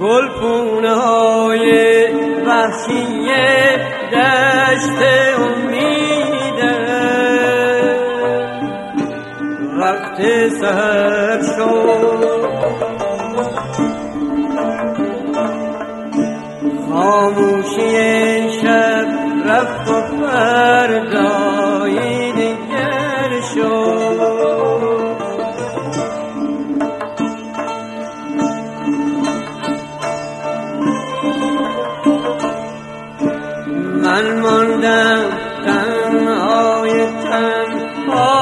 گلپونه های وحشی دشت امیده وقت سحر شد خاموشی شب رفت و فردایی دیگر شد من ماندم تنهای تنها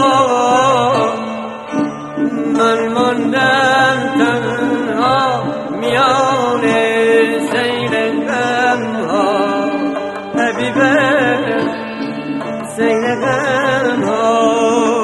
من ماندم تنها میان سیل غمها حبیبه سیل غمها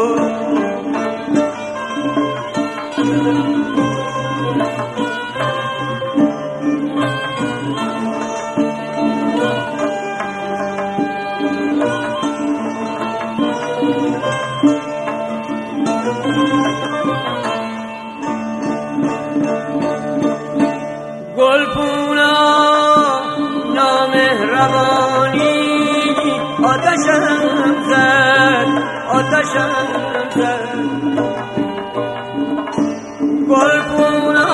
گلپونا نامهربانی آتشم زد گلپونا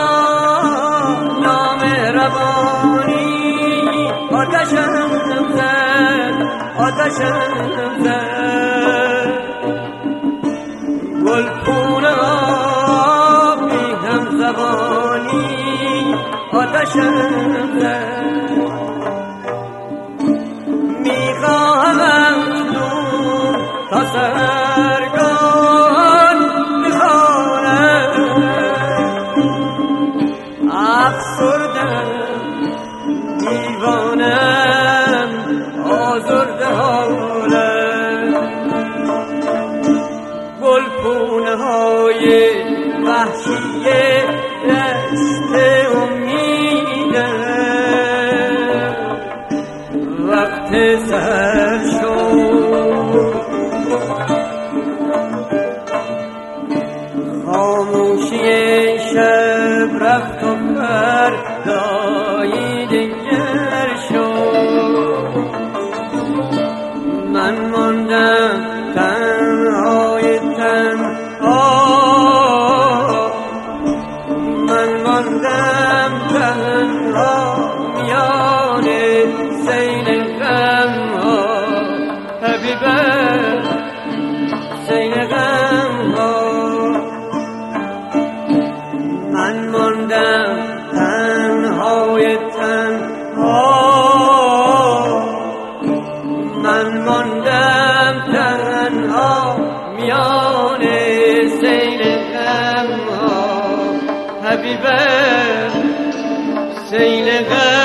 نامهربانی آتشم زد گلپونا بی همزبانی آتشم زد میخواهم اکنون تا سرگان بخوانم افسردم دیوانم آزرده حالم گلپونه های وحشی دشت وقت سحر شد خاموشی شب رفت و فردایی دیگر شد من ماندم تنهای تنها من ماندم تنها میان سیل غمها حبیبه سیل غمها من ماندم تنهای تنها من ماندم تنها میان سیل غمها حبیبه سیل غمها